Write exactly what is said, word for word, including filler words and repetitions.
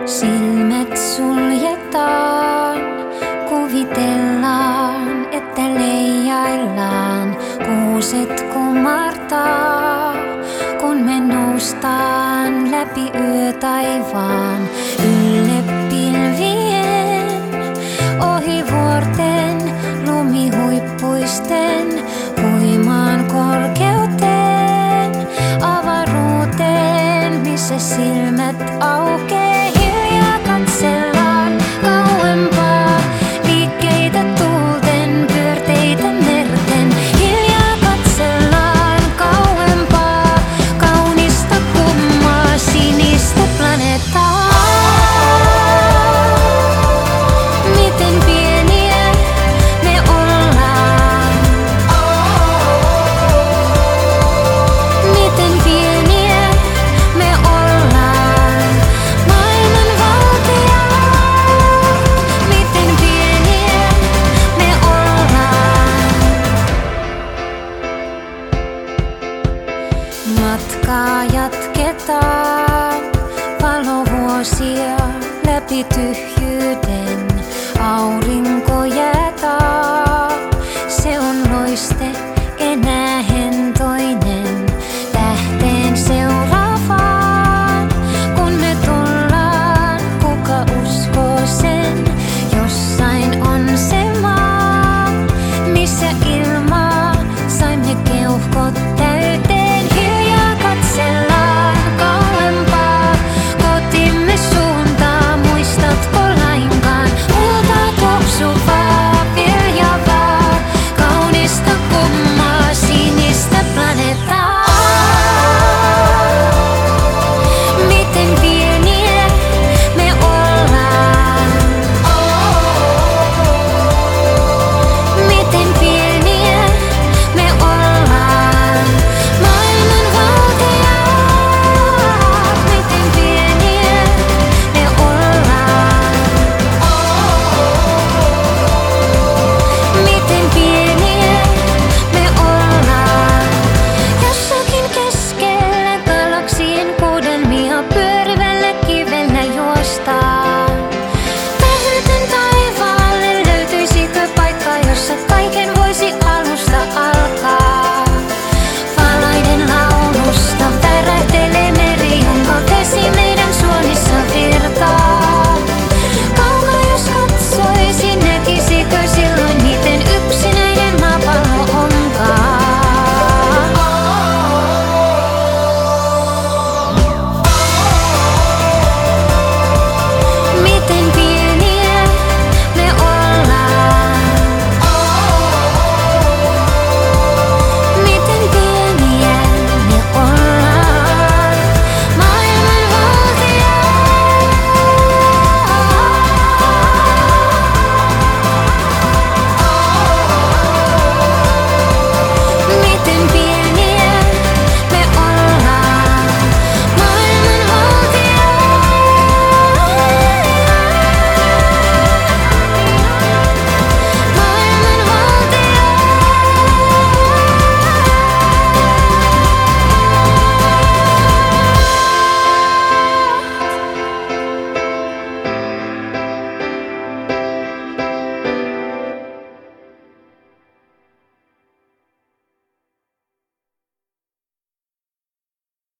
Silmät suljetaan, kuvitellaan, että leijaillaan. Kuuset kumartaa, kun me noustaan läpi yötaivaan. Ylle pilvien, ohi vuorten, lumihuippuisten, huimaan korkeuteen, avaruuteen, missä silmät aukee. Hiljaa katsellaan kauempaa, liikkeitä tuulten, pyörteitä merten. Hiljaa katsellaan kauempaa, kaunista kummaa, sinistä planeettaa. Miten pieniä me ollaan. Miten pieniä me ollaan. Maailman valtiat. Miten pieniä me ollaan. Matkaa jatketaan, valovuosia läpi tyhjyyden. Aurinko jää